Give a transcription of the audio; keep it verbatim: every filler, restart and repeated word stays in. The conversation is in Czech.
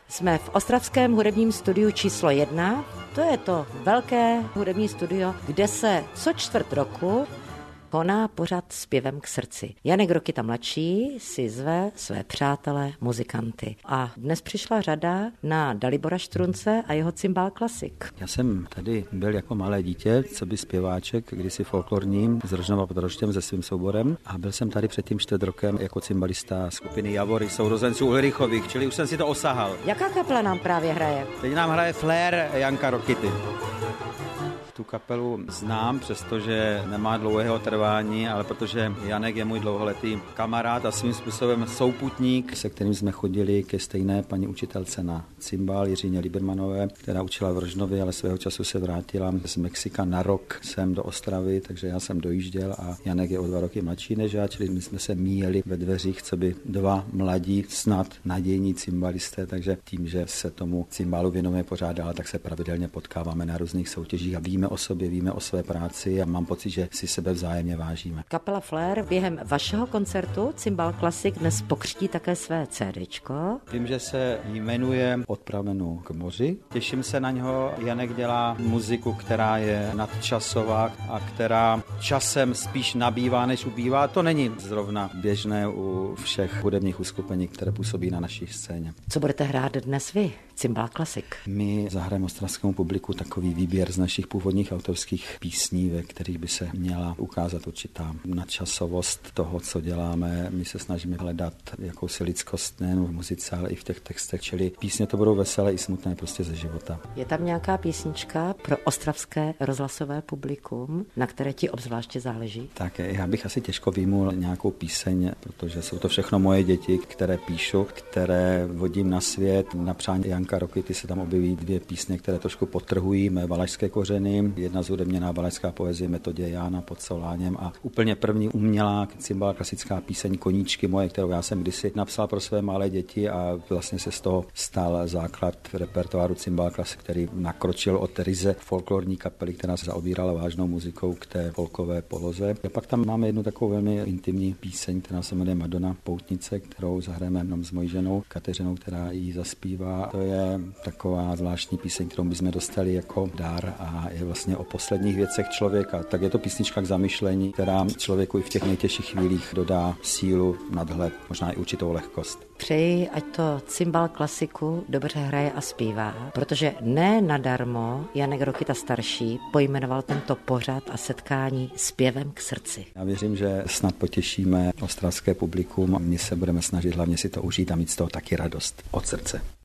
Jsme v ostravském hudebním studiu číslo jedna. To je to velké hudební studio, kde se co čtvrt roku koná pořad Zpěvem k srdci. Janek Rokita mladší si zve své přátele, muzikanty. A dnes přišla řada na Dalibora Štrunce a jeho Cimbál Klasik. Já jsem tady byl jako malé dítě, co by zpěváček, kdysi folklorním, z Rožnova pod Roštěm se svým souborem. A byl jsem tady před tím čtvrt rokem jako cymbalista skupiny Javory, sourozenců Ulrichových, čili už jsem si to osahal. Jaká kapela nám právě hraje? Teď nám hraje Flair Janka Rokity. Tu kapelu znám, přestože nemá dlouhého trvání, ale protože Janek je můj dlouholetý kamarád a svým způsobem souputník, se kterým jsme chodili ke stejné paní učitelce na cimbál Jiřině Libermanové, která učila v Rožnově, ale svého času se vrátila z Mexika na rok sem do Ostravy, takže já jsem dojížděl a Janek je o dva roky mladší než já, čili my jsme se míjeli ve dveřích, co by dva mladí, snad nadějní cimbalisté, takže tím, že se tomu cimbálu věnujeme pořád dál, tak se pravidelně potkáváme na různých soutěžích a víme o sobě, víme o své práci a mám pocit, že si sebe vzájemně vážíme. Kapela Flair během vašeho koncertu Cimbál Klasik dnes pokřtí také své CDčko. Vím, že se jmenuje Od pramenu k moři. Těším se na něho. Janek dělá muziku, která je nadčasová a která časem spíš nabývá, než ubývá. To není zrovna běžné u všech hudebních uskupení, které působí na naší scéně. Co budete hrát dnes vy, Cimbál Klasik? My zahrajeme ostravskému publiku takový výběr z našich původních autorských písní, ve kterých by se měla ukázat určitá nadčasovost toho, co děláme. My se snažíme hledat jakousi lidskost nejen v muzice, ale i v těch textech, čili písně to budou veselé i smutné prostě ze života. Je tam nějaká písnička pro ostravské rozhlasové publikum, na které ti obzvláště záleží? Tak já bych asi těžko vyjmul nějakou píseň, protože jsou to všechno moje děti, které píšu, které vodím na svět. Na přání Janka Rokity se tam objeví dvě písně, které trošku podtrhují mé valašské kořeny. Jedna zhudebněná valašská poezie Metodě Jána pod Soláněm a úplně první umělá cimbál klasická píseň Koníčky moje, kterou já jsem kdysi napsal pro své malé děti a vlastně se z toho stal základ repertoáru Cimbál Klasik, který nakročil od ryze folklorní kapely, která se zaobírala vážnou muzikou k té folkové poloze. A pak tam máme jednu takovou velmi intimní píseň, která se jmenuje Madonna Poutnice, kterou zahrajeme jenom s mojí ženou Kateřinou, která ji zaspívá. To je taková zvláštní píseň, kterou bychom dostali jako dár a je vlastně o posledních věcech člověka. Tak je to písnička k zamyšlení, která člověku i v těch nejtěžších chvílích dodá sílu, nadhled, možná i určitou lehkost. Přeji, ať to Cimbál Klasiku dobře hraje a zpívá, protože ne nadarmo Janek Rokita starší pojmenoval tento pořad a setkání Zpěvem k srdci. Já věřím, že snad potěšíme ostravské publikum a my se budeme snažit hlavně si to užít a mít z toho taky radost od srdce.